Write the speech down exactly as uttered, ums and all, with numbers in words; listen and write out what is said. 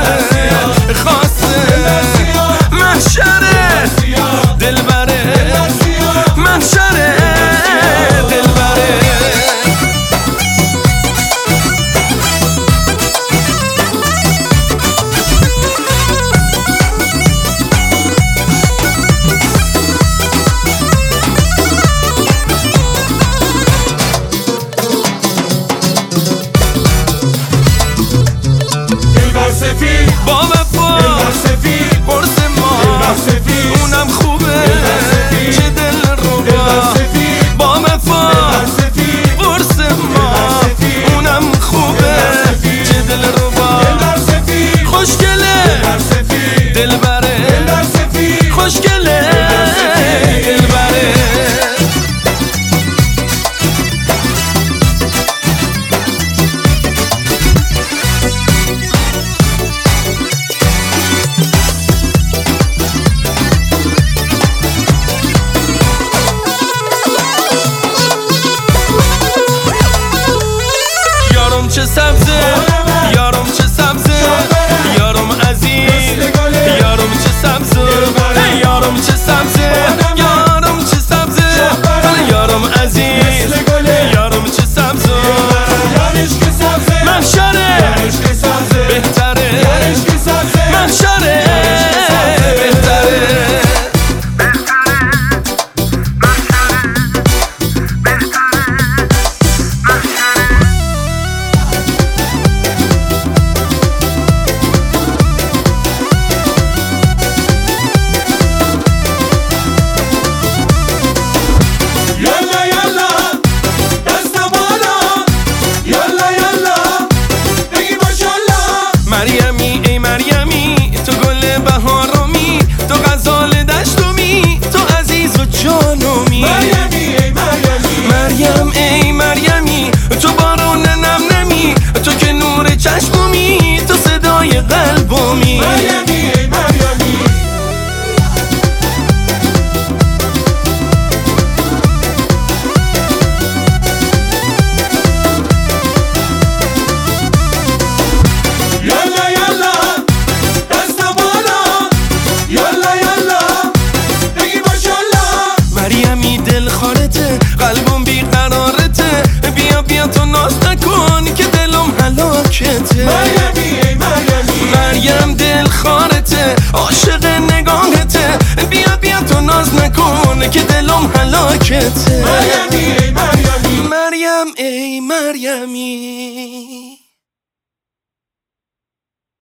خاصه محشره دلبره محشره دلبره با وفا قرص ما اونم خوبه چه دل رو با وفا قرص ما اونم خوبه چه دل رو خوشگله دلبره خوشگله دلبره چه سبزه یارم چه سبزه یارم عزیز یارم چه سبزه یارم چه سبزه یارم چه سبزه یارم عزیز یارم چه سبزه محشره بهتره محشره بهتره مریمی ای مریمی تو گل بهارمی تو غزال دشتمی تو عزیز و جانمی مریمی ای مریمی مریم ای مریمی تو بارون نم نمی تو که نور چشممی تو صدای قلبمی مریمی ای مریمی مریمی دل خارته قلبم بیقرارته بیا بیا تو ناز نکن که دلم هلاکته مریمی ای مریمی مریم دل خارته عاشق نگاهته بیا بیا تو ناز نکن که دلم هلاکته مریمی ای مریمی مریم ای مریمی